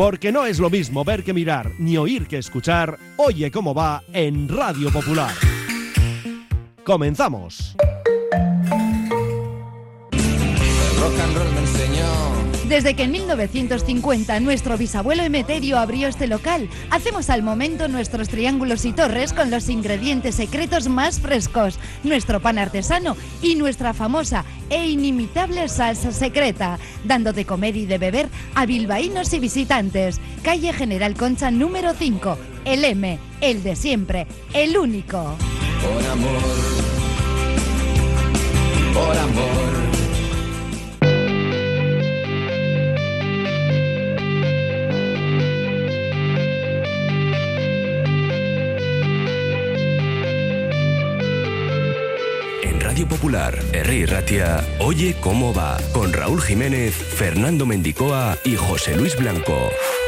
Porque no es lo mismo ver que mirar, ni oír que escuchar. Oye cómo va en Radio Popular. ¡Comenzamos! El rock and roll me enseñó. Desde que en 1950 nuestro bisabuelo Emeterio abrió este local, hacemos al momento nuestros triángulos y torres con los ingredientes secretos más frescos, nuestro pan artesano y nuestra famosa e inimitable salsa secreta, dando de comer y de beber a bilbaínos y visitantes. Calle General Concha número 5, el M, el de siempre, el único. Por amor, por amor. Radio Popular, Herri Ratia, Oye cómo va, con Raúl Jiménez, Fernando Mendicoa y José Luis Blanco.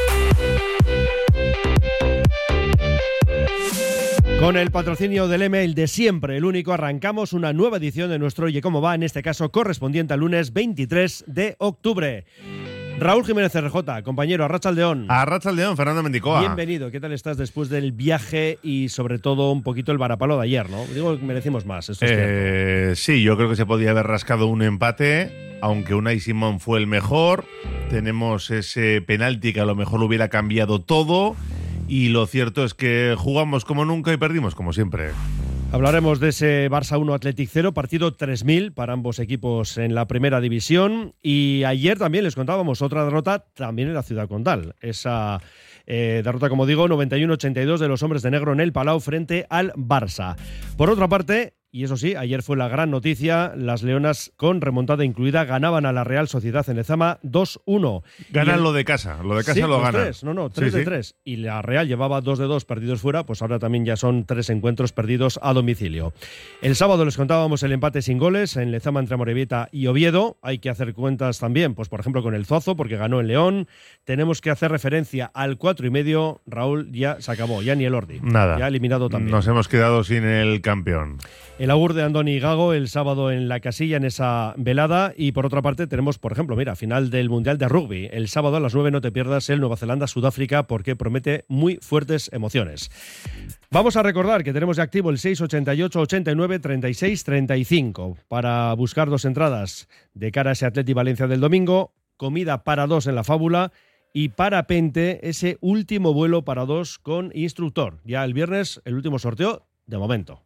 Con el patrocinio del M, el de siempre, el único, arrancamos una nueva edición de nuestro Oye cómo va, en este caso correspondiente al lunes 23 de octubre. Raúl Jiménez RJ, compañero, Arratsaldeón. Arratsaldeón, Fernando Mendicoa. Bienvenido, ¿qué tal estás después del viaje y sobre todo un poquito el varapalo de ayer, ¿no? Digo que merecimos más, esto es cierto. Sí, yo creo que se podía haber rascado un empate, aunque Unai Simón fue el mejor. Tenemos ese penalti que a lo mejor lo hubiera cambiado todo y lo cierto es que jugamos como nunca y perdimos como siempre. Hablaremos de ese Barça 1 Athletic 0, partido 3000 para ambos equipos en la primera división. Y ayer también les contábamos otra derrota también en la Ciudad Condal. Esa derrota, como digo, 91-82 de los hombres de negro en el Palau frente al Barça. Por otra parte, y eso sí, ayer fue la gran noticia, las Leonas con remontada incluida ganaban a la Real Sociedad en Lezama 2-1. Ganan lo de casa sí, lo ganan. 3 de 3. Y la Real llevaba 2 de 2 perdidos fuera, pues ahora también ya son 3 encuentros perdidos a domicilio. El sábado les contábamos el empate sin goles en Lezama entre Amorebieta y Oviedo. Hay que hacer cuentas también, pues por ejemplo con el Zozo, porque ganó el León. Tenemos que hacer referencia al 4,5. Raúl, ya se acabó, ya ni el Ordi. Nada. Ya eliminado también. Nos hemos quedado sin el campeón. El augur de Andoni Gago el sábado en la Casilla en esa velada. Y por otra parte tenemos, por ejemplo, mira, final del Mundial de Rugby. El sábado a las 9 no te pierdas el Nueva Zelanda-Sudáfrica porque promete muy fuertes emociones. Vamos a recordar que tenemos de activo el 688 89 36 35 para buscar 2 entradas de cara a ese Atleti Valencia del domingo, comida para 2 en la Fábula y parapente, ese último vuelo para 2 con instructor. Ya el viernes el último sorteo de momento.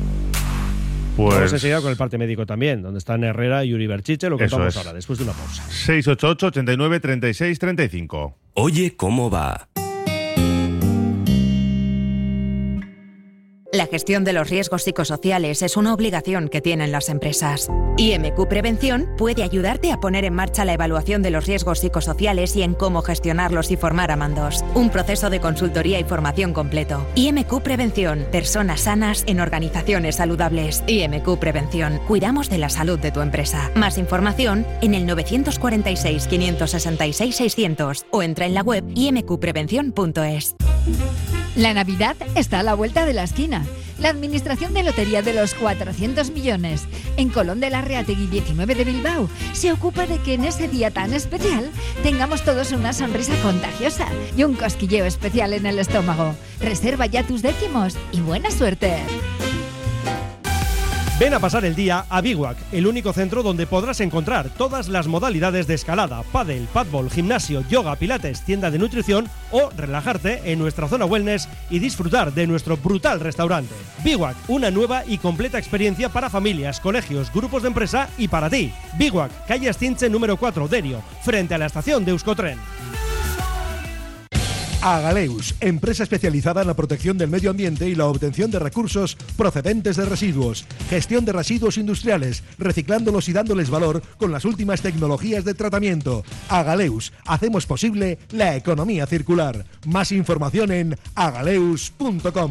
Pues vamos enseguida con el parte médico también, donde están Herrera y Uri Berchiche, lo contamos ahora, después de una pausa. 688 89 36 35. Oye cómo va. La gestión de los riesgos psicosociales es una obligación que tienen las empresas. IMQ Prevención puede ayudarte a poner en marcha la evaluación de los riesgos psicosociales y en cómo gestionarlos y formar a mandos. Un proceso de consultoría y formación completo. IMQ Prevención. Personas sanas en organizaciones saludables. IMQ Prevención. Cuidamos de la salud de tu empresa. Más información en el 946 566 600 o entra en la web imqprevención.es. La Navidad está a la vuelta de la esquina. La Administración de Lotería de los 400 millones en Colón de la Reategui 19 de Bilbao se ocupa de que en ese día tan especial tengamos todos una sonrisa contagiosa y un cosquilleo especial en el estómago. Reserva ya tus décimos y buena suerte. Ven a pasar el día a Biwak, el único centro donde podrás encontrar todas las modalidades de escalada, pádel, padbol, gimnasio, yoga, pilates, tienda de nutrición o relajarte en nuestra zona wellness y disfrutar de nuestro brutal restaurante. Biwak, una nueva y completa experiencia para familias, colegios, grupos de empresa y para ti. Biwak, calle Astinche número 4, Derio, frente a la estación de Euskotren. Agaleus, empresa especializada en la protección del medio ambiente y la obtención de recursos procedentes de residuos. Gestión de residuos industriales, reciclándolos y dándoles valor con las últimas tecnologías de tratamiento. Agaleus, hacemos posible la economía circular. Más información en agaleus.com.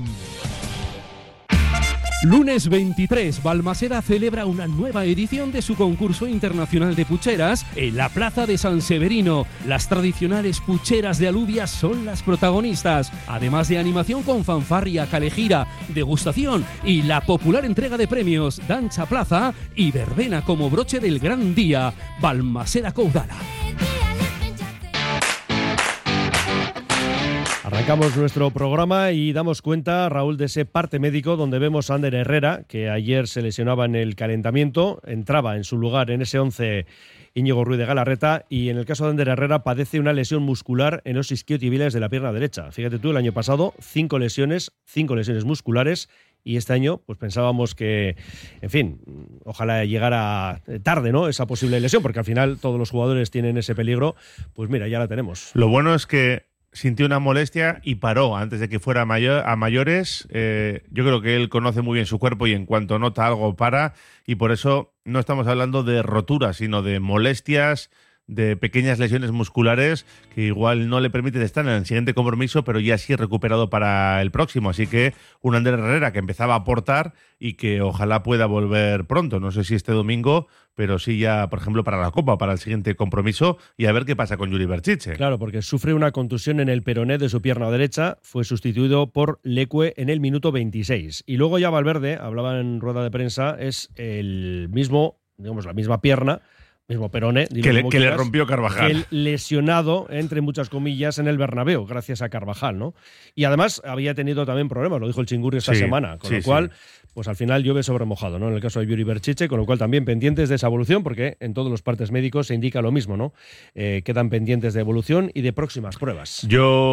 Lunes 23, Balmaseda celebra una nueva edición de su concurso internacional de pucheras en la Plaza de San Severino. Las tradicionales pucheras de alubias son las protagonistas, además de animación con fanfarria, calejira, degustación y la popular entrega de premios, danza plaza y verbena como broche del gran día. Balmaseda Caudala. Arrancamos nuestro programa y damos cuenta, Raúl, de ese parte médico donde vemos a Ander Herrera, que ayer se lesionaba en el calentamiento, entraba en su lugar en ese 11 Íñigo Ruiz de Galarreta, y en el caso de Ander Herrera padece una lesión muscular en los isquiotibiales de la pierna derecha. Fíjate tú, el año pasado 5 lesiones musculares, y este año pues pensábamos que, en fin, ojalá llegara tarde, ¿no?, esa posible lesión, porque al final todos los jugadores tienen ese peligro. Pues mira, ya la tenemos. Lo bueno es que sintió una molestia y paró antes de que fuera a mayores. Yo creo que él conoce muy bien su cuerpo y en cuanto nota algo para, y por eso no estamos hablando de roturas, sino de molestias, de pequeñas lesiones musculares que igual no le permiten estar en el siguiente compromiso, pero ya sí recuperado para el próximo. Así que un Ander Herrera que empezaba a aportar y que ojalá pueda volver pronto. No sé si este domingo, pero sí ya, por ejemplo, para la Copa, para el siguiente compromiso, y a ver qué pasa con Yuri Berchiche. Claro, porque sufre una contusión en el peroné de su pierna derecha, fue sustituido por Leque en el minuto 26. Y luego ya Valverde, hablaba en rueda de prensa, es el mismo, digamos, la misma pierna, mismo peroné, que le rompió Carvajal. El lesionado, entre muchas comillas, en el Bernabéu, gracias a Carvajal, ¿no? Y además había tenido también problemas, lo dijo el Chingurri esta semana, con lo cual, pues al final llueve sobre mojado, ¿no? En el caso de Yuri Berchiche, con lo cual también pendientes de esa evolución, porque en todos los partes médicos se indica lo mismo, ¿no? Quedan pendientes de evolución y de próximas pruebas.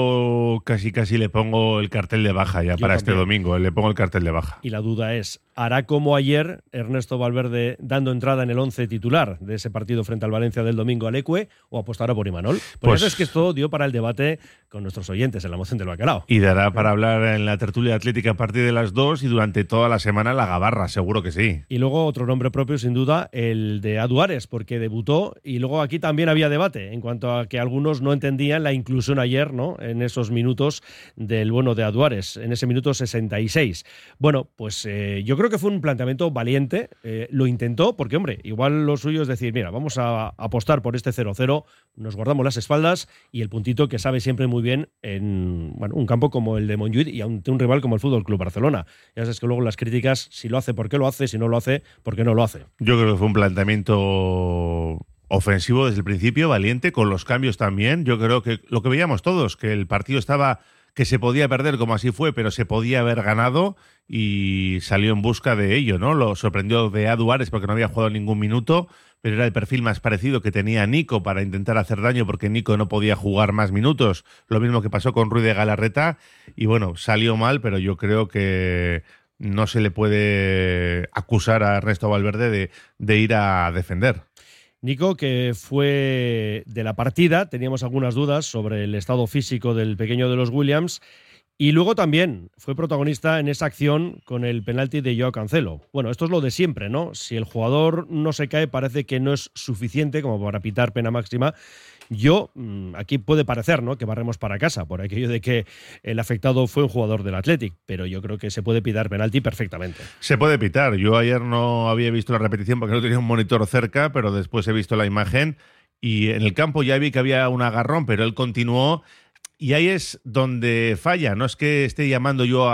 Yo casi le pongo el cartel de baja ya para también. Este domingo, le pongo el cartel de baja. Y la duda es, ¿hará como ayer Ernesto Valverde dando entrada en el 11 titular de ese partido frente al Valencia del domingo a Leque, o apostará por Imanol? Pues es que esto dio para el debate con nuestros oyentes en la moción del bacalao. Y dará para hablar en la tertulia atlética a partir de las 2 y durante toda la semana la gabarra, seguro que sí. Y luego otro nombre propio, sin duda, el de Aduares, porque debutó, y luego aquí también había debate en cuanto a que algunos no entendían la inclusión ayer, ¿no?, en esos minutos del bueno de Aduares, en ese minuto 66. Bueno, pues yo creo que fue un planteamiento valiente, lo intentó, porque hombre, igual lo suyo es decir, mira, vamos a apostar por este 0-0, nos guardamos las espaldas y el puntito que sabe siempre muy bien en un campo como el de Montjuïc y ante un rival como el Fútbol Club Barcelona. Ya sabes que luego las críticas, si lo hace, ¿por qué lo hace? Si no lo hace, ¿por qué no lo hace? Yo creo que fue un planteamiento ofensivo desde el principio, valiente, con los cambios también. Yo creo que lo que veíamos todos, que el partido estaba, que se podía perder, como así fue, pero se podía haber ganado, y salió en busca de ello, ¿no? Lo sorprendió de Aduares porque no había jugado ningún minuto, pero era el perfil más parecido que tenía Nico para intentar hacer daño, porque Nico no podía jugar más minutos. Lo mismo que pasó con Ruiz de Galarreta, y bueno, salió mal, pero yo creo que no se le puede acusar a Ernesto Valverde de ir a defender. Nico, que fue de la partida, teníamos algunas dudas sobre el estado físico del pequeño de los Williams, y luego también fue protagonista en esa acción con el penalti de Joao Cancelo. Bueno, esto es lo de siempre, ¿no? Si el jugador no se cae, parece que no es suficiente como para pitar pena máxima. Aquí puede parecer, ¿no?, que barremos para casa por aquello de que el afectado fue un jugador del Athletic, pero yo creo que se puede pitar penalti perfectamente. Se puede pitar. Yo ayer no había visto la repetición porque no tenía un monitor cerca, pero después he visto la imagen y en el campo ya vi que había un agarrón, pero él continuó. Y ahí es donde falla. No es que esté llamando yo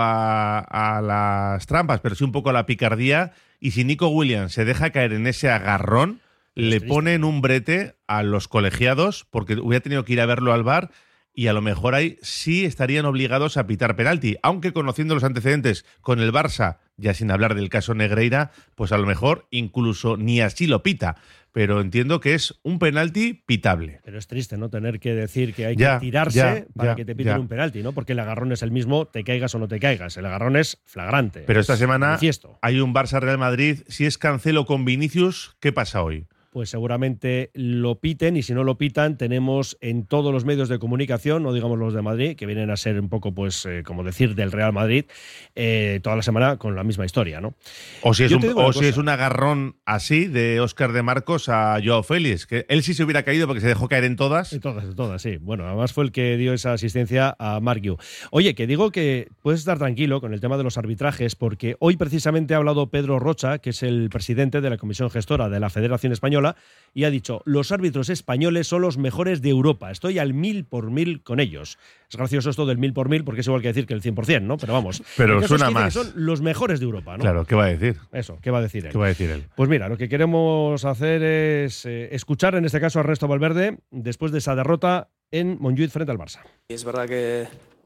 a las trampas, pero sí un poco a la picardía. Y si Nico Williams se deja caer en ese agarrón, le ponen un brete a los colegiados, porque hubiera tenido que ir a verlo al VAR, y a lo mejor ahí sí estarían obligados a pitar penalti. Aunque conociendo los antecedentes con el Barça, ya sin hablar del caso Negreira, pues a lo mejor incluso ni así lo pita. Pero entiendo que es un penalti pitable. Pero es triste, ¿no?, tener que decir que hay que tirarse para que te piten un penalti, ¿no? Porque el agarrón es el mismo, te caigas o no te caigas. El agarrón es flagrante. Pero esta semana manifiesto. Hay un Barça-Real Madrid. Si es Cancelo con Vinicius, ¿qué pasa hoy? Pues seguramente lo piten, y si no lo pitan, tenemos en todos los medios de comunicación, no digamos los de Madrid, que vienen a ser un poco, pues, como decir, del Real Madrid, toda la semana con la misma historia, ¿no? O si es un agarrón así de Óscar de Marcos a Joao Félix, que él sí se hubiera caído porque se dejó caer en todas. En todas, sí. Bueno, además fue el que dio esa asistencia a Marc Guiu. Oye, que digo que puedes estar tranquilo con el tema de los arbitrajes, porque hoy precisamente ha hablado Pedro Rocha, que es el presidente de la Comisión Gestora de la Federación Española, y ha dicho: los árbitros españoles son los mejores de Europa, estoy al 1000% con ellos. Es gracioso esto del 1000%, porque es igual que decir que el 100%, ¿no? Pero vamos. Pero suena más. Son los mejores de Europa, ¿no? Claro, ¿qué va a decir? Eso, ¿qué va a decir él? ¿Qué va a decir él? Pues mira, lo que queremos hacer es escuchar en este caso a Ernesto Valverde después de esa derrota en Montjuïc frente al Barça. Es verdad que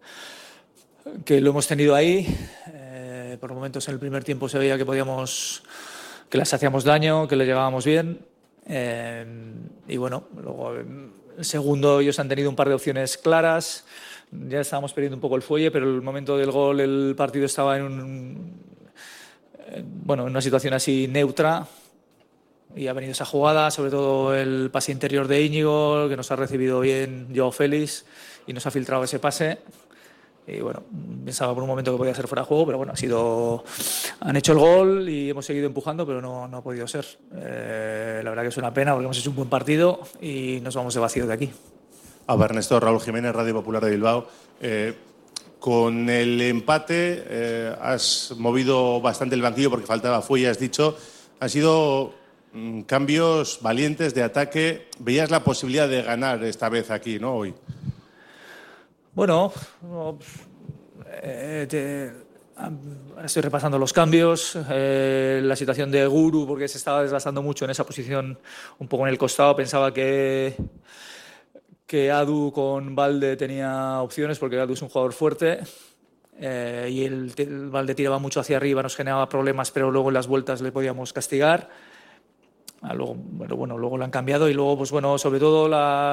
lo hemos tenido ahí. Por momentos en el primer tiempo se veía que les hacíamos daño, que les llegábamos bien. Y bueno, luego el segundo ellos han tenido un par de opciones claras. Ya estábamos perdiendo un poco el fuelle, pero el momento del gol el partido estaba en una situación así neutra. Y ha venido esa jugada, sobre todo el pase interior de Íñigo, que nos ha recibido bien Joao Félix y nos ha filtrado ese pase. Y bueno, pensaba por un momento que podía ser fuera de juego, pero bueno, han hecho el gol y hemos seguido empujando, pero no ha podido ser. La verdad que es una pena porque hemos hecho un buen partido y nos vamos de vacío de aquí. Ernesto, Raúl Jiménez, Radio Popular de Bilbao. Con el empate has movido bastante el banquillo porque faltaba fuelle, has dicho. Han sido cambios valientes de ataque. Veías la posibilidad de ganar esta vez aquí, ¿no? Hoy. Bueno, estoy repasando los cambios, la situación de Guru, porque se estaba desgastando mucho en esa posición, un poco en el costado. Pensaba que Adu con Balde tenía opciones, porque Adu es un jugador fuerte y el Balde tiraba mucho hacia arriba, nos generaba problemas, pero luego en las vueltas le podíamos castigar. Luego lo han cambiado y luego, pues bueno, sobre todo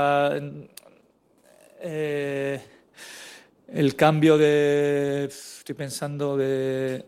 el cambio estoy pensando de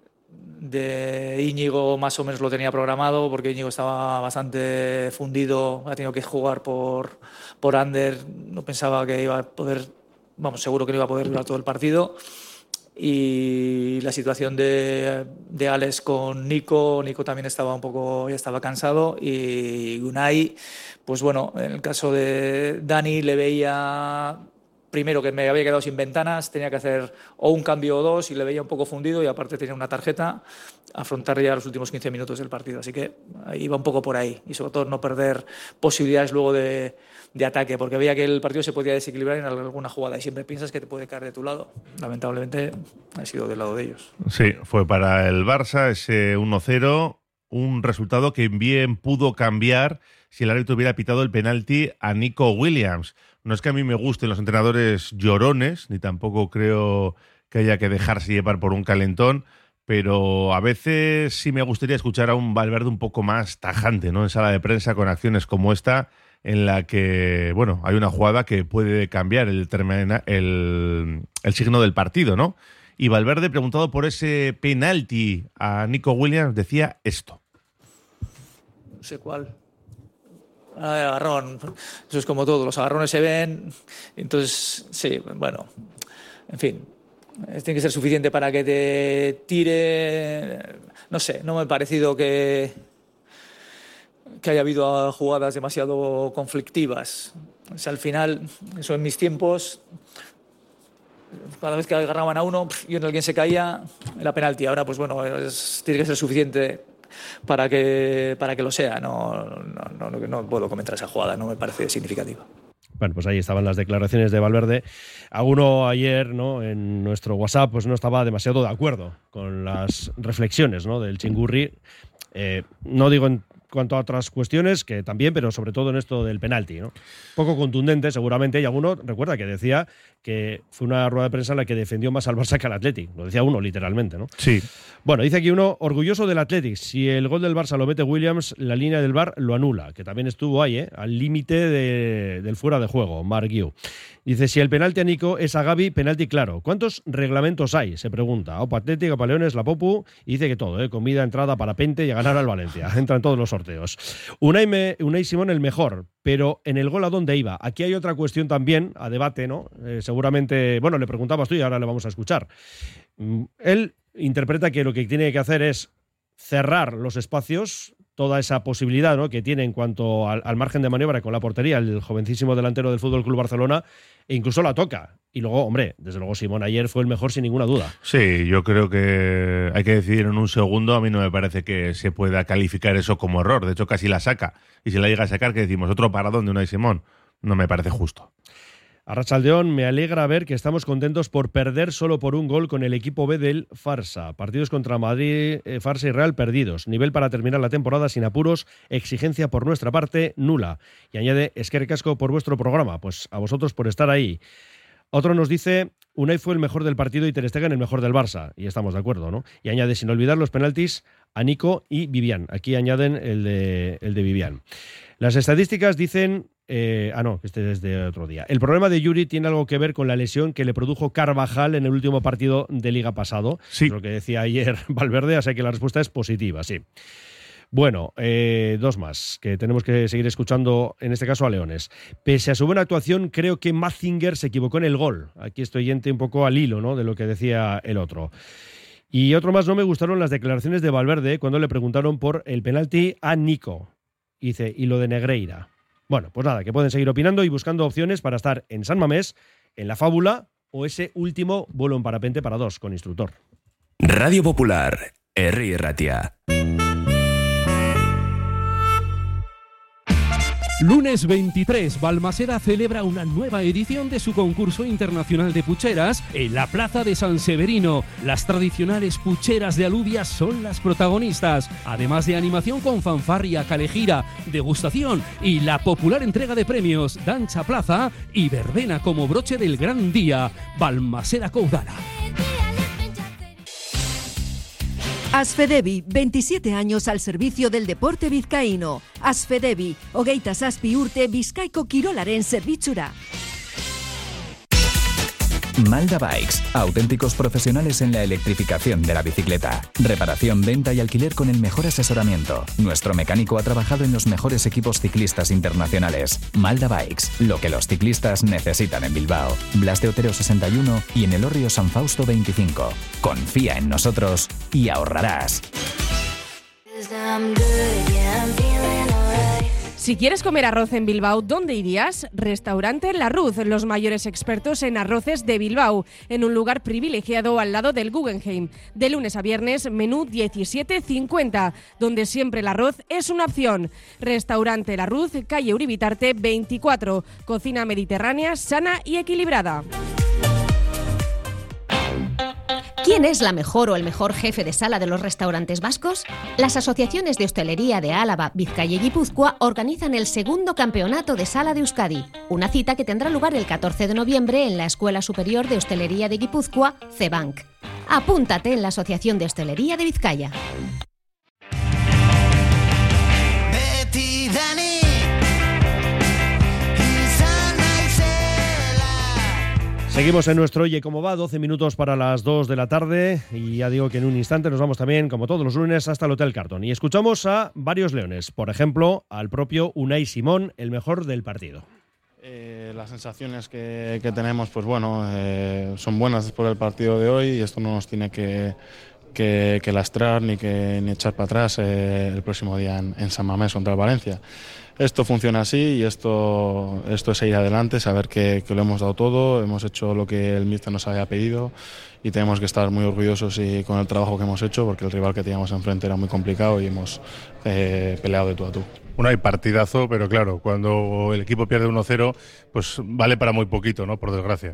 Íñigo, más o menos lo tenía programado porque Íñigo estaba bastante fundido, ha tenido que jugar por Ander, no pensaba que iba a poder, seguro que no iba a poder durar todo el partido. Y la situación de Alex con Nico también ya estaba cansado, y Unai, pues bueno, en el caso de Dani le veía primero que me había quedado sin ventanas, tenía que hacer o un cambio o dos y le veía un poco fundido, y aparte tenía una tarjeta, afrontar ya los últimos 15 minutos del partido. Así que iba un poco por ahí, y sobre todo no perder posibilidades luego de ataque, porque veía que el partido se podía desequilibrar en alguna jugada y siempre piensas que te puede caer de tu lado. Lamentablemente ha sido del lado de ellos. Sí, fue para el Barça ese 1-0, un resultado que bien pudo cambiar si el árbitro hubiera pitado el penalti a Nico Williams. No es que a mí me gusten los entrenadores llorones, ni tampoco creo que haya que dejarse llevar por un calentón, pero a veces sí me gustaría escuchar a un Valverde un poco más tajante, ¿no? En sala de prensa, con acciones como esta, en la que, bueno, hay una jugada que puede cambiar el signo del partido, ¿no? Y Valverde, preguntado por ese penalti a Nico Williams, decía esto. No sé cuál. Agarrón, eso es como todo, los agarrones se ven, entonces sí, bueno, en fin, tiene que ser suficiente para que te tire. No sé, no me ha parecido que haya habido jugadas demasiado conflictivas. O sea, al final, eso en mis tiempos, cada vez que agarraban a uno y en alguien se caía, era penalti. Ahora, pues bueno, tiene que ser suficiente para que lo sea. No puedo comentar esa jugada, no me parece significativa. Bueno, pues ahí estaban las declaraciones de Valverde. Alguno ayer, ¿no?, en nuestro WhatsApp, pues no estaba demasiado de acuerdo con las reflexiones, ¿no?, del Chingurri. No digo en cuanto a otras cuestiones, que también, pero sobre todo en esto del penalti, ¿no? Poco contundente, seguramente, y alguno recuerda que decía que fue una rueda de prensa en la que defendió más al Barça que al Athletic. Lo decía uno, literalmente, ¿no? Sí. Bueno, dice aquí uno, orgulloso del Athletic. Si el gol del Barça lo mete Williams, la línea del VAR lo anula, que también estuvo ahí, al límite del fuera de juego, Marc Guiu. Dice, si el penalti a Nico es a Gavi, penalti claro. ¿Cuántos reglamentos hay? Se pregunta. Opa Athletic, Opa Leones, la Popu, y dice que todo, comida, entrada, parapente y a ganar al Valencia. Entra en todos los sorteos. Unai Simón el mejor, pero en el gol a dónde iba. Aquí hay otra cuestión también, a debate, ¿no? Seguramente, bueno, le preguntabas tú y ahora le vamos a escuchar. Él interpreta que lo que tiene que hacer es cerrar los espacios, toda esa posibilidad, ¿no?, que tiene en cuanto al margen de maniobra con la portería el jovencísimo delantero del Fútbol Club Barcelona, e incluso la toca. Y luego, hombre, desde luego Simón ayer fue el mejor sin ninguna duda. Sí, yo creo que hay que decidir en un segundo. A mí no me parece que se pueda calificar eso como error. De hecho, casi la saca. Y si la llega a sacar, ¿qué decimos? Otro paradón de Unai Simón. No me parece justo. Arratsaldeón, me alegra ver que estamos contentos por perder solo por un gol con el equipo B del Farsa. Partidos contra Madrid, Farsa y Real perdidos. Nivel para terminar la temporada sin apuros. Exigencia por nuestra parte nula. Y añade, eskerrik asko por vuestro programa. Pues a vosotros por estar ahí. Otro nos dice, Unai fue el mejor del partido y Ter Stegen el mejor del Barça, y estamos de acuerdo, ¿no? Y añade, sin olvidar los penaltis, a Nico y Vivian. Aquí añaden el de Vivian. Las estadísticas dicen... no, este es de otro día. El problema de Yuri tiene algo que ver con la lesión que le produjo Carvajal en el último partido de Liga pasado. Sí. Es lo que decía ayer Valverde, así que la respuesta es positiva, sí. Bueno, dos más, que tenemos que seguir escuchando, en este caso a Leones. Pese a su buena actuación, creo que Mazinger se equivocó en el gol. Aquí estoy yente un poco al hilo, ¿no?, de lo que decía el otro. Y otro más, no me gustaron las declaraciones de Valverde cuando le preguntaron por el penalti a Nico. Dice, y lo de Negreira. Bueno, pues nada, que pueden seguir opinando y buscando opciones para estar en San Mamés, en La Fábula o ese último vuelo en parapente para 2 con instructor. Radio Popular, Herri Ratia. Lunes 23, Balmaseda celebra una nueva edición de su concurso internacional de pucheras en la Plaza de San Severino. Las tradicionales pucheras de alubias son las protagonistas, además de animación con fanfarria, calejira, degustación y la popular entrega de premios, danza plaza y verbena como broche del gran día. Balmaseda Caudala. Asfedevi, 27 años al servicio del deporte vizcaíno. Asfedevi, hogeita zazpi urte Bizkaiko kirolaren zerbitzura. Malda Bikes, auténticos profesionales en la electrificación de la bicicleta. Reparación, venta y alquiler con el mejor asesoramiento. Nuestro mecánico ha trabajado en los mejores equipos ciclistas internacionales. Malda Bikes, lo que los ciclistas necesitan en Bilbao. Blas de Otero 61 y en Elorrio San Fausto 25. Confía en nosotros y ahorrarás. Si quieres comer arroz en Bilbao, ¿dónde irías? Restaurante La Ruz, los mayores expertos en arroces de Bilbao, en un lugar privilegiado al lado del Guggenheim. De lunes a viernes, menú 17,50, donde siempre el arroz es una opción. Restaurante La Ruz, calle Uribitarte 24, cocina mediterránea, sana y equilibrada. ¿Quién es la mejor o el mejor jefe de sala de los restaurantes vascos? Las asociaciones de hostelería de Álava, Vizcaya y Guipúzcoa organizan el segundo campeonato de sala de Euskadi, una cita que tendrá lugar el 14 de noviembre en la Escuela Superior de Hostelería de Guipúzcoa, CEBANC. Apúntate en la Asociación de Hostelería de Vizcaya. Seguimos en nuestro Oye Cómo Va, 12 minutos para las 2 de la tarde y ya digo que en un instante nos vamos también, como todos los lunes, hasta el Hotel Carton y escuchamos a varios leones, por ejemplo, al propio Unai Simón, el mejor del partido. Las sensaciones que tenemos, pues bueno, son buenas después del partido de hoy y esto no nos tiene que lastrar ni echar para atrás el próximo día en San Mamés contra el Valencia. Esto funciona así y esto es seguir adelante, saber que lo hemos dado todo, hemos hecho lo que el míster nos había pedido y tenemos que estar muy orgullosos con el trabajo que hemos hecho porque el rival que teníamos enfrente era muy complicado y hemos peleado de tú a tú. Hay partidazo, pero claro, cuando el equipo pierde 1-0, pues vale para muy poquito, ¿no? Por desgracia.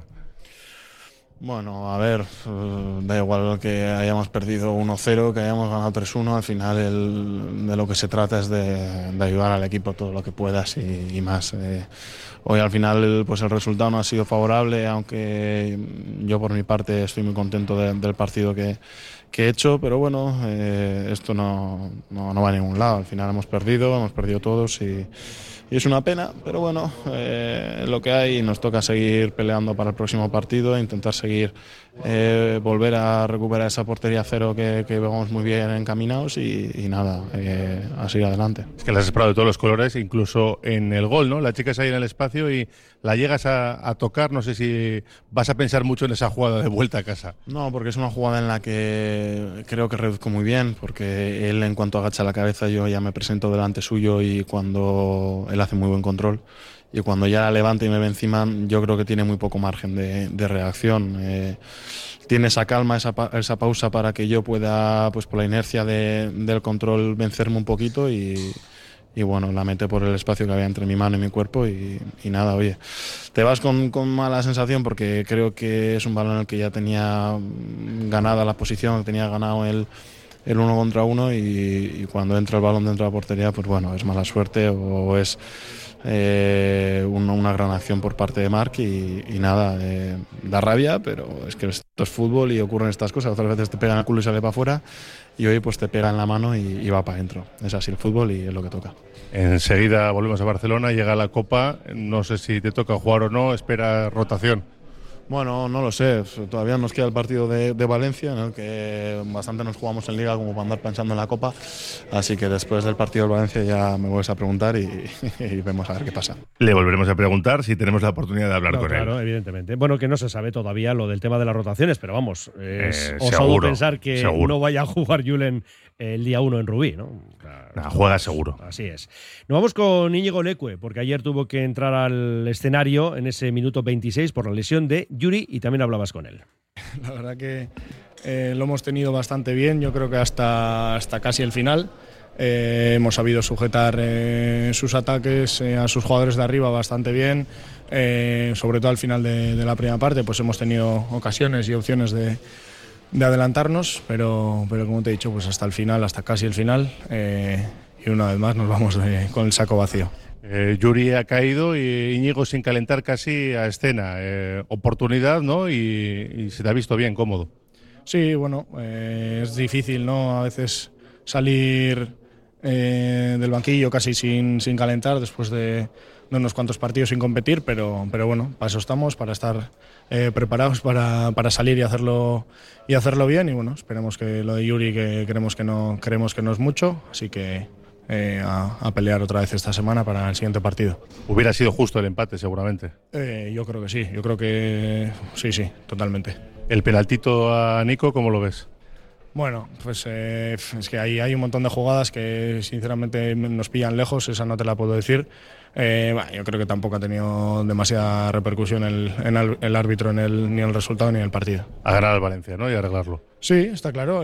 Bueno, a ver, da igual que hayamos perdido 1-0, que hayamos ganado 3-1, al final de lo que se trata es de ayudar al equipo todo lo que puedas y más. Hoy al final pues el resultado no ha sido favorable, aunque yo por mi parte estoy muy contento del partido que he hecho, pero bueno, esto no va a ningún lado, al final hemos perdido todos y es una pena, pero bueno, lo que hay, nos toca seguir peleando para el próximo partido, intentar seguir volver a recuperar esa portería cero que vamos muy bien encaminados y nada, a seguir adelante. Es que las has esperado de todos los colores, incluso en el gol, ¿no? La chica es ahí en el espacio y la llegas a tocar, no sé si vas a pensar mucho en esa jugada de vuelta a casa. No, porque es una jugada en la que creo que reduzco muy bien, porque él en cuanto agacha la cabeza yo ya me presento delante suyo y cuando él hace muy buen control y cuando ya la levanta y me ve encima yo creo que tiene muy poco margen de reacción. Tiene esa calma, esa pausa para que yo pueda, pues por la inercia del control, vencerme un poquito y bueno, la mete por el espacio que había entre mi mano y mi cuerpo y nada, oye, te vas con mala sensación porque creo que es un balón en el que ya tenía ganada la posición, tenía ganado el 1 contra 1 y cuando entra el balón dentro de la portería, pues bueno, es mala suerte o es una gran acción por parte de Marc y nada, da rabia, pero es que esto es fútbol y ocurren estas cosas. Otras veces te pegan el culo y sale para afuera, y hoy pues te pega en la mano y va para adentro. Es así el fútbol y es lo que toca. Enseguida volvemos a Barcelona, llega la Copa, no sé si te toca jugar o no, espera rotación. Bueno, no lo sé, todavía nos queda el partido de Valencia, en el que bastante nos jugamos en Liga como para andar pensando en la Copa, así que después del partido de Valencia ya me vuelves a preguntar y vemos a ver qué pasa. Le volveremos a preguntar si tenemos la oportunidad de hablar con él. Claro, evidentemente. Bueno, que no se sabe todavía lo del tema de las rotaciones, pero vamos, es osado seguro, pensar que no vaya a jugar Julen el día 1 en Rubí, ¿no? Juega seguro. Así es. Nos vamos con Íñigo Leque, porque ayer tuvo que entrar al escenario en ese minuto 26 por la lesión de Yuri, y también hablabas con él. La verdad que lo hemos tenido bastante bien, yo creo que hasta casi el final. Hemos sabido sujetar sus ataques a sus jugadores de arriba bastante bien, sobre todo al final de la primera parte, pues hemos tenido ocasiones y opciones de adelantarnos, pero como te he dicho, pues hasta el final, hasta casi el final, y una vez más nos vamos con el saco vacío. Yuri ha caído y Íñigo sin calentar casi a escena. Oportunidad, ¿no? Y se te ha visto bien, cómodo. Sí, bueno, es difícil, ¿no? A veces salir del banquillo casi sin calentar después de unos cuantos partidos sin competir, pero bueno, para eso estamos, para estar preparados para salir y hacerlo bien, y bueno, esperemos que lo de Yuri, que creemos que no es mucho, así que a pelear otra vez esta semana para el siguiente partido. Hubiera sido justo el empate, seguramente. Yo creo que sí, sí, totalmente. ¿El penaltito a Nico, cómo lo ves? Bueno, pues es que hay un montón de jugadas que sinceramente nos pillan lejos, esa no te la puedo decir. Yo creo que tampoco ha tenido demasiada repercusión el árbitro ni en el resultado ni en el partido. A ganar al Valencia, ¿no? Y arreglarlo. Sí, está claro.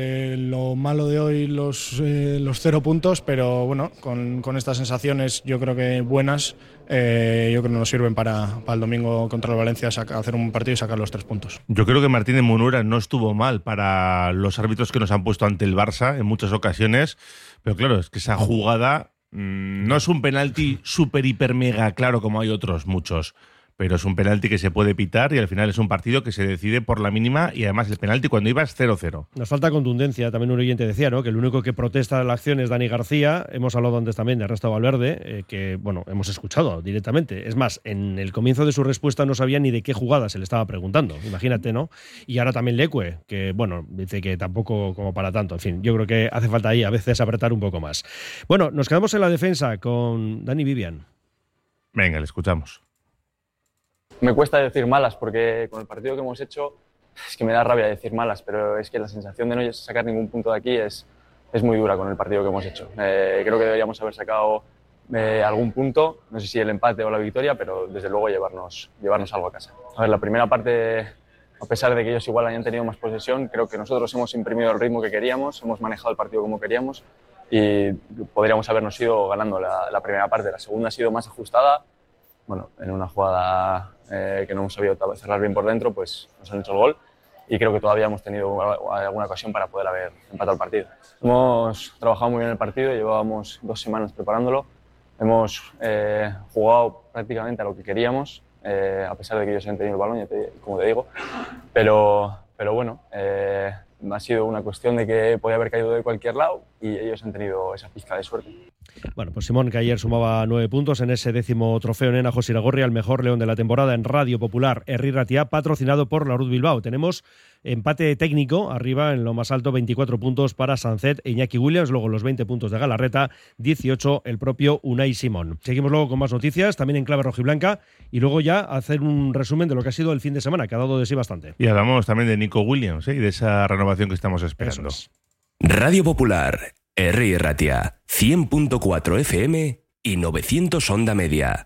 Lo malo de hoy los 0 puntos, pero bueno, con estas sensaciones yo creo que buenas, yo creo que nos sirven para el domingo contra el Valencia hacer un partido y sacar los 3 puntos. Yo creo que Martínez Munura no estuvo mal para los árbitros que nos han puesto ante el Barça en muchas ocasiones, pero claro, es que esa jugada no es un penalti súper, hiper, mega claro como hay otros muchos, pero es un penalti que se puede pitar y al final es un partido que se decide por la mínima, y además el penalti cuando iba es 0-0. Nos falta contundencia. También un oyente decía, ¿no?, que el único que protesta la acción es Dani García. Hemos hablado antes también de Ernesto Valverde, que bueno, hemos escuchado directamente. Es más, en el comienzo de su respuesta no sabía ni de qué jugada se le estaba preguntando. Imagínate, ¿no? Y ahora también Leque, que bueno, dice que tampoco como para tanto. En fin, yo creo que hace falta ahí a veces apretar un poco más. Bueno, nos quedamos en la defensa con Dani Vivian. Venga, le escuchamos. Me cuesta decir malas porque con el partido que hemos hecho es que me da rabia decir malas, pero es que la sensación de no sacar ningún punto de aquí es muy dura con el partido que hemos hecho. Creo que deberíamos haber sacado algún punto, no sé si el empate o la victoria, pero desde luego llevarnos algo a casa. A ver, la primera parte, a pesar de que ellos igual hayan tenido más posesión, creo que nosotros hemos imprimido el ritmo que queríamos, hemos manejado el partido como queríamos y podríamos habernos ido ganando la primera parte. La segunda ha sido más ajustada. Bueno, en una jugada que no hemos sabido cerrar bien por dentro, pues nos han hecho el gol y creo que todavía hemos tenido alguna ocasión para poder haber empatado el partido. Hemos trabajado muy bien el partido, llevábamos 2 semanas preparándolo, hemos jugado prácticamente a lo que queríamos, a pesar de que ellos han tenido el balón, como te digo, pero bueno, ha sido una cuestión de que podía haber caído de cualquier lado y ellos han tenido esa pizca de suerte. Bueno, pues Simón, que ayer sumaba 9 puntos en ese 10º trofeo Nena José Iragorri al mejor león de la temporada en Radio Popular Herri Ratia, patrocinado por la Ruz Bilbao. Tenemos empate técnico, arriba en lo más alto, 24 puntos para Sancet e Iñaki Williams, luego los 20 puntos de Galarreta, 18 el propio Unai Simón. Seguimos luego con más noticias, también en clave rojiblanca, y luego ya hacer un resumen de lo que ha sido el fin de semana, que ha dado de sí bastante. Y hablamos también de Nico Williams, y de esa renovación que estamos esperando. Radio Popular, Herri Ratia, 100.4 FM y 900 onda media.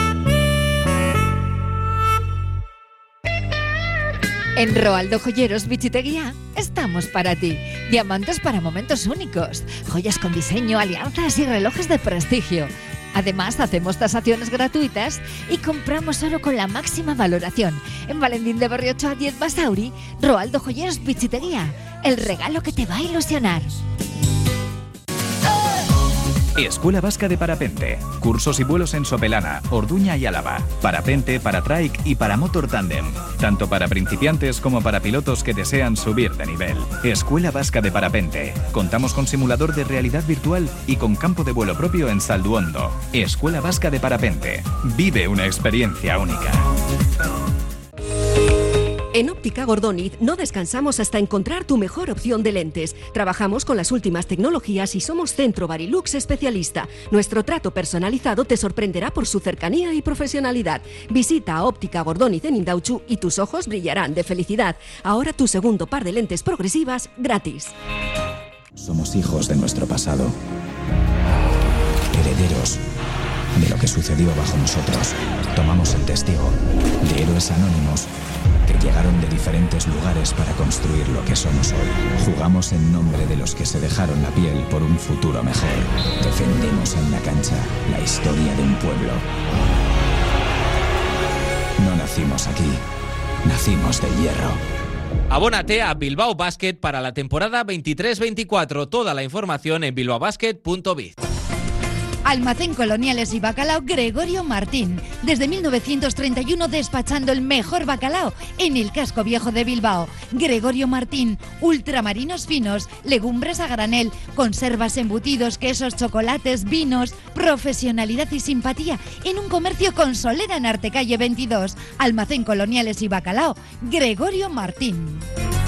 En Roaldo Joyeros Bichiteguía estamos para ti. Diamantes para momentos únicos, joyas con diseño, alianzas y relojes de prestigio. Además, hacemos tasaciones gratuitas y compramos oro con la máxima valoración. En Valentín de Berriocho a 10 Basauri, Roaldo Joyeros Bichiteguía, el regalo que te va a ilusionar. Escuela Vasca de Parapente. Cursos y vuelos en Sopelana, Orduña y Álava. Parapente, paratrike y paramotor tándem. Tanto para principiantes como para pilotos que desean subir de nivel. Escuela Vasca de Parapente. Contamos con simulador de realidad virtual y con campo de vuelo propio en Salduondo. Escuela Vasca de Parapente. Vive una experiencia única. En Óptica Gordoniz no descansamos hasta encontrar tu mejor opción de lentes. Trabajamos con las últimas tecnologías y somos Centro Barilux especialista. Nuestro trato personalizado te sorprenderá por su cercanía y profesionalidad. Visita a Óptica Gordoniz en Indautxu y tus ojos brillarán de felicidad. Ahora tu segundo par de lentes progresivas gratis. Somos hijos de nuestro pasado. Herederos de lo que sucedió bajo nosotros. Tomamos el testigo de héroes anónimos que llegaron de diferentes lugares para construir lo que somos hoy. Jugamos en nombre de los que se dejaron la piel por un futuro mejor. Defendemos en la cancha la historia de un pueblo. No nacimos aquí, nacimos del hierro. Abónate a Bilbao Basket para la temporada 23-24. Toda la información en bilbaobasket.biz. Almacén Coloniales y Bacalao Gregorio Martín. Desde 1931 despachando el mejor bacalao en el casco viejo de Bilbao. Gregorio Martín, ultramarinos finos, legumbres a granel, conservas, embutidos, quesos, chocolates, vinos, profesionalidad y simpatía en un comercio con solera en Artecalle 22. Almacén Coloniales y Bacalao Gregorio Martín.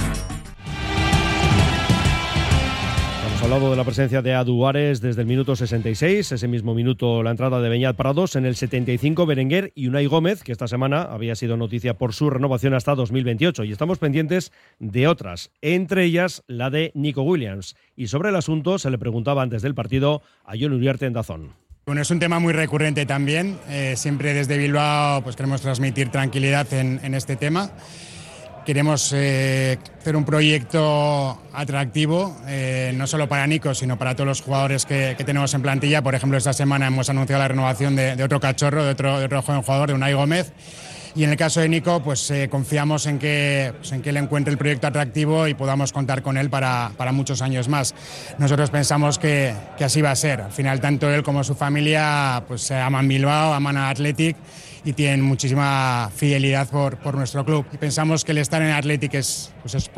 Hemos hablado de la presencia de Aduares desde el minuto 66, ese mismo minuto la entrada de Beñat Prados, en el 75 Berenguer y Unai Gómez, que esta semana había sido noticia por su renovación hasta 2028, y estamos pendientes de otras, entre ellas la de Nico Williams, y sobre el asunto se le preguntaba antes del partido a Jon Uriarte en DAZN. Bueno, es un tema muy recurrente también, siempre desde Bilbao pues queremos transmitir tranquilidad en este tema. Queremos hacer un proyecto atractivo, no solo para Nico, sino para todos los jugadores que tenemos en plantilla. Por ejemplo, esta semana hemos anunciado la renovación de otro cachorro, de otro joven jugador, de Unai Gómez. Y en el caso de Nico, pues confiamos en que él encuentre el proyecto atractivo y podamos contar con él para muchos años más. Nosotros pensamos que así va a ser. Al final, tanto él como su familia pues aman Bilbao, aman a Athletic y tienen muchísima fidelidad por nuestro club. Y pensamos que el estar en Athletic es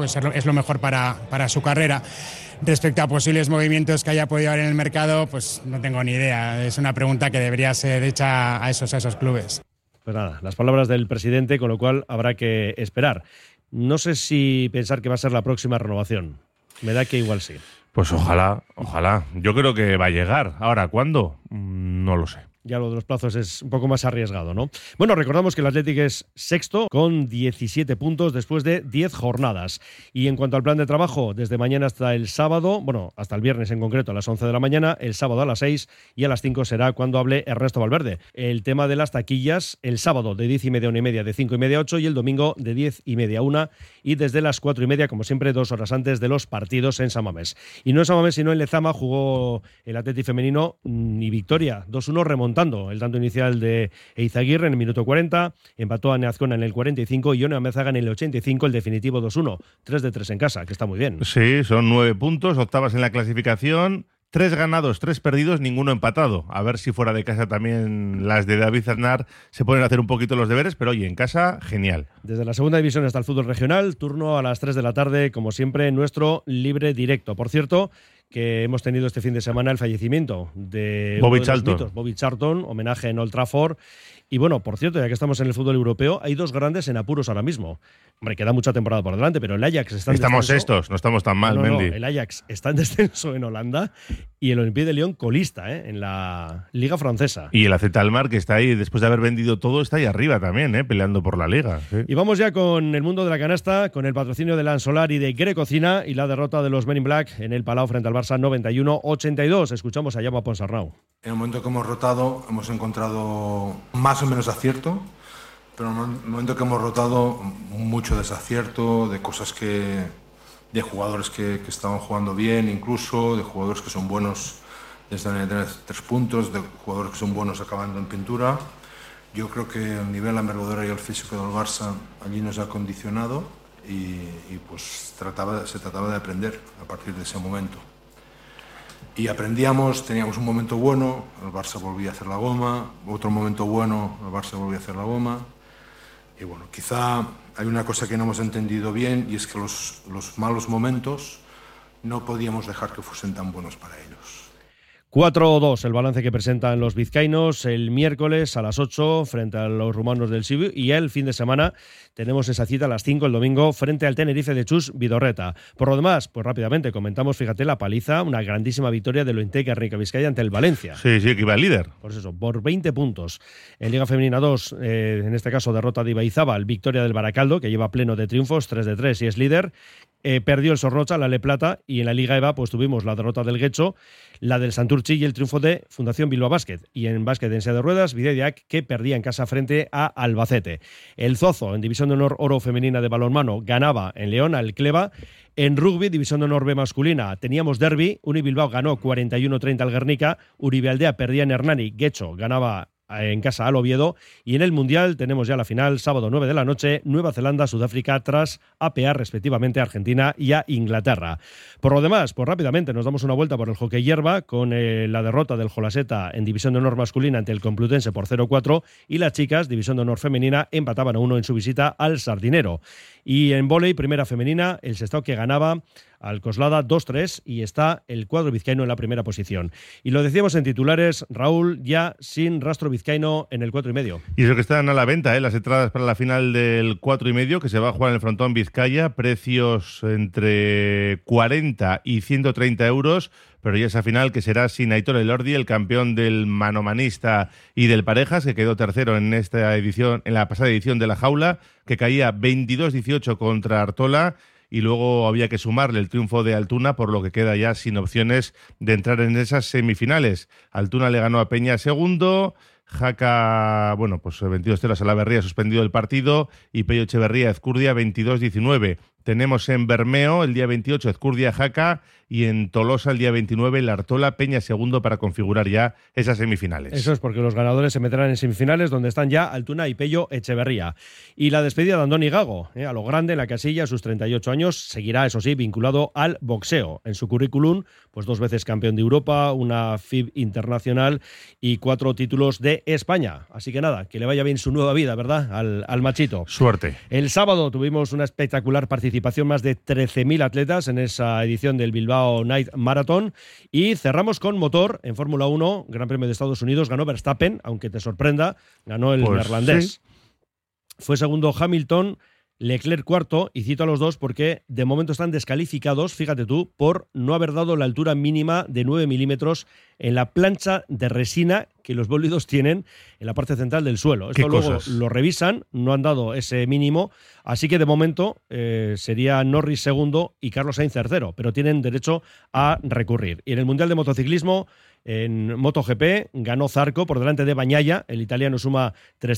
lo mejor para su carrera. Respecto a posibles movimientos que haya podido haber en el mercado, pues no tengo ni idea. Es una pregunta que debería ser hecha a esos clubes. Pues nada, las palabras del presidente, con lo cual habrá que esperar. No sé si pensar que va a ser la próxima renovación. Me da que igual sí. Pues ojalá. Yo creo que va a llegar. Ahora, ¿cuándo? No lo sé. Ya lo de los plazos es un poco más arriesgado, ¿no? Bueno, recordamos que el Athletic es sexto con 17 puntos después de 10 jornadas. Y en cuanto al plan de trabajo, desde mañana hasta el sábado, bueno, hasta el viernes en concreto a las 11 de la mañana, el sábado a las 6 y a las 5 será cuando hable Ernesto Valverde. El tema de las taquillas, el sábado de 10:30 a 1:30, de 5:30 a 8 y el domingo de 10:30 a 1 y desde las 4:30, como siempre, 2 horas antes de los partidos en San Mamés. Y no en San Mamés, sino en Lezama jugó el Athletic femenino y victoria, 2-1 remontando el tanto inicial de Eizaguirre en el minuto 40, empató a Neazcona en el 45 y Ione Amezaga en el 85, el definitivo 2-1, 3-3 en casa, que está muy bien. Sí, son 9 puntos, octavas en la clasificación, 3 ganados, 3 perdidos, ninguno empatado. A ver si fuera de casa también las de David Aznar se pueden hacer un poquito los deberes, pero oye, en casa, genial. Desde la segunda división hasta el fútbol regional, turno a las 3 de la tarde, como siempre, en nuestro libre directo. Por cierto, que hemos tenido este fin de semana el fallecimiento de Bobby Charlton. Bobby Charlton, homenaje en Old Trafford. Y bueno, por cierto, ya que estamos en el fútbol europeo, hay 2 grandes en apuros ahora mismo. Hombre, queda mucha temporada por delante, pero el Ajax está en Estamos descenso. estos, no estamos tan mal, Mendy. El Ajax está en descenso en Holanda y el Olympique de Lyon colista en la Liga Francesa. Y el AZ Alkmaar, que está ahí, después de haber vendido todo, está ahí arriba también, peleando por la Liga. Sí. Y vamos ya con el mundo de la canasta, con el patrocinio de Lansolar y de Grecocina y la derrota de los Men in Black en el Palau frente al Barça 91-82. Escuchamos a Jaume Ponsarnau. En el momento que hemos rotado hemos encontrado más o menos acierto, pero en el momento que hemos rotado mucho desacierto, de cosas de jugadores que estaban jugando bien, incluso de jugadores que son buenos desde 3 puntos, de jugadores que son buenos acabando en pintura. Yo creo que el nivel, la envergadura y el físico del Barça allí nos ha condicionado y pues se trataba de aprender a partir de ese momento. y aprendíamos, teníamos un momento bueno, el Barça volvía a hacer la goma, otro momento bueno, el Barça volvía a hacer la goma. Y bueno, quizá hay una cosa que no hemos entendido bien, y es que los malos momentos no podíamos dejar que fuesen tan buenos para ellos. 4-2 el balance que presentan los vizcaínos el miércoles a las 8 frente a los rumanos del Sibiu, y el fin de semana tenemos esa cita a las 5 el domingo frente al Tenerife de Chus Vidorreta. Por lo demás, pues rápidamente comentamos, fíjate, la paliza, una grandísima victoria del Ointec Guernica Vizcaya ante el Valencia. Sí, que iba el líder. Por eso, por 20 puntos. En Liga Femenina 2, en este caso derrota de Ibaizábal, victoria del Baracaldo, que lleva pleno de triunfos, 3-3 y es líder. Perdió el Sornocha, la Le Plata, y en la Liga EVA pues tuvimos la derrota del Guecho, la del Santurchi y el triunfo de Fundación Bilbao Basket. Y en básquet en silla de ruedas, Vidediac, que perdía en casa frente a Albacete. El Zozo, en División de Honor Oro Femenina de balonmano, ganaba en León al Cleva. En rugby, División de Honor B masculina, teníamos derbi. Unibilbao ganó 41-30 al Guernica. Uribe Aldea perdía en Hernani. Guecho ganaba en casa al Oviedo. Y en el Mundial tenemos ya la final, sábado 9 de la noche, Nueva Zelanda, Sudáfrica, tras apear respectivamente a Argentina y a Inglaterra. Por lo demás, pues rápidamente nos damos una vuelta por el hockey hierba con la derrota del Jolaseta en División de Honor masculina ante el Complutense por 0-4, y las chicas, División de Honor femenina, empataban a 1 en su visita al Sardinero. Y en vóley, primera femenina, el Sestao que ganaba al Coslada 2-3 y está el cuadro vizcaíno en la primera posición. Y lo decíamos en titulares, Raúl, ya sin rastro vizcaíno en el 4,5. Y eso que están a la venta, las entradas para la final del 4,5, que se va a jugar en el Frontón Vizcaya, precios entre 40 y 130 euros, pero ya esa final que será sin Aitor Elordi, el campeón del manomanista y del parejas, que quedó tercero en esta edición, en la pasada edición de la jaula, que caía 22-18 contra Artola. Y luego había que sumarle el triunfo de Altuna, por lo que queda ya sin opciones de entrar en esas semifinales. Altuna le ganó a Peña segundo, Jaca, 22-0 a Salaverría, suspendido el partido, y Pello Echeverría Ezcurdia 22-19. Tenemos en Bermeo el día 28 Ezcurdia Jaca, y en Tolosa el día 29 el Artola Peña segundo, para configurar ya esas semifinales. Eso es porque los ganadores se meterán en semifinales, donde están ya Altuna y Pello Echeverría. Y la despedida de Andoni Gago, a lo grande en la casilla, a sus 38 años, seguirá, eso sí, vinculado al boxeo. En su currículum, pues 2 veces campeón de Europa, una FIB internacional y 4 títulos de España. Así que nada, que le vaya bien su nueva vida, ¿verdad? Al machito. Suerte. El sábado tuvimos una espectacular participación, más de 13.000 atletas en esa edición del Bilbao Night Marathon, y cerramos con motor en Fórmula 1, Gran Premio de Estados Unidos, ganó Verstappen, aunque te sorprenda, ganó el neerlandés. Sí. Fue segundo Hamilton, Leclerc cuarto, y cito a los dos porque de momento están descalificados, fíjate tú, por no haber dado la altura mínima de 9 milímetros en la plancha de resina que los bólidos tienen en la parte central del suelo. Esto luego lo revisan, no han dado ese mínimo, así que de momento sería Norris segundo y Carlos Sainz tercero, pero tienen derecho a recurrir. Y en el Mundial de Motociclismo, en MotoGP, ganó Zarco por delante de Bagnaia. El italiano suma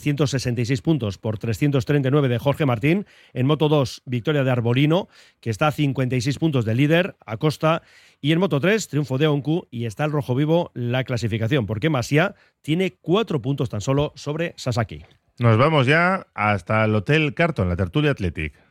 366 puntos por 339 de Jorge Martín. En Moto2, victoria de Arbolino, que está a 56 puntos de líder, Acosta. Y en Moto3, triunfo de Onku, y está el rojo vivo la clasificación, porque Masia tiene 4 puntos tan solo sobre Sasaki. Nos vamos ya hasta el Hotel Carton, la Tertulia Athletic.